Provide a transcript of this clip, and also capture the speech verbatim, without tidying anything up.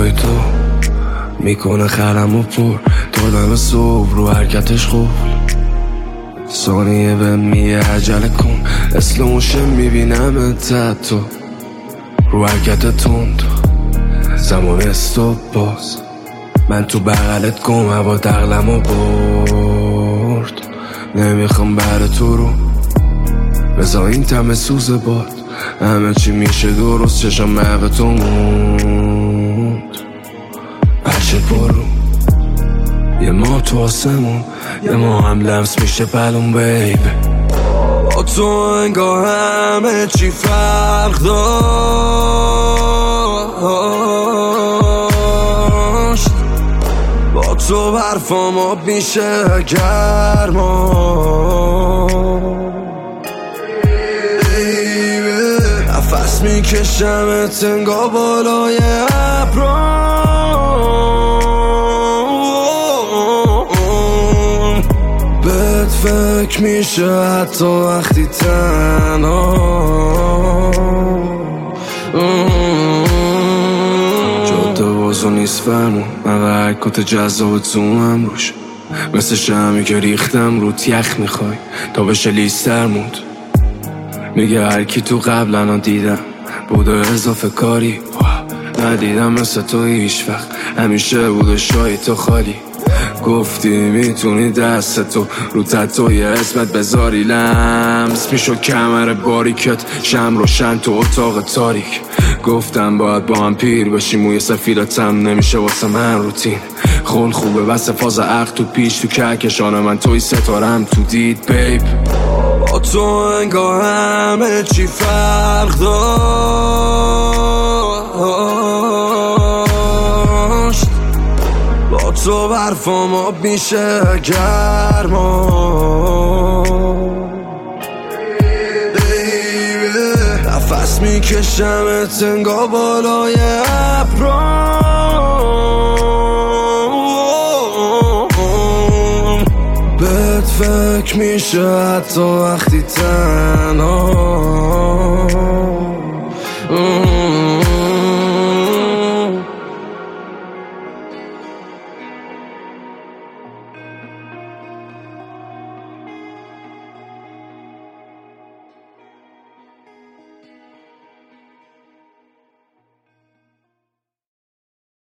نگاه تو میکنه خرمو پر دادم صبح رو حرکتش خوب ثانیه به میه عجله کن اسلوموشن میبینم ات تو رو حرکت تند زمان استوب باز من تو بغلت گم هوا دقلمو برد نمیخوام بر تو رو بزا این تمه سوز باد همه چی میشه درست چشم محو تو موند بچه برو یه ما تو آسمون یه ما هم لمس میشه بلون بیب با تو انگاه همه چی فرق داشت با تو برفام آب میشه گرما نفس میکشم تنگا بالای ابرام بهت فکر میشه حتی وقتی تنها جاده بازو نیست فرمون من و حرکات جذاب زومم روش مثل شمی که ریختم رو یخ میخوای تا بشه لیستر موند میگه هرکی تو قبلا دیدم بوده اضافه کاری ندیدم مثل تو هیچ وقت همیشه بوده شای تو خالی گفتی میتونی دست تو رو تتوی اسمت بذاری لمس میشد کمر باریکت شم روشن تو اتاق تاریک گفتم باید با هم پیر بشیم موی سفیرتم نمیشه واسه من روتین خون خوبه بس فاز عقل تو پیش تو کهکشان من توی ستارم تو دید بیب با تو انگاه همه چی فرق داشت با تو برفام آب میشه گرما نفس میکشم تنگا بالای ابرام بهت فکر میشه حتی وقتی تنها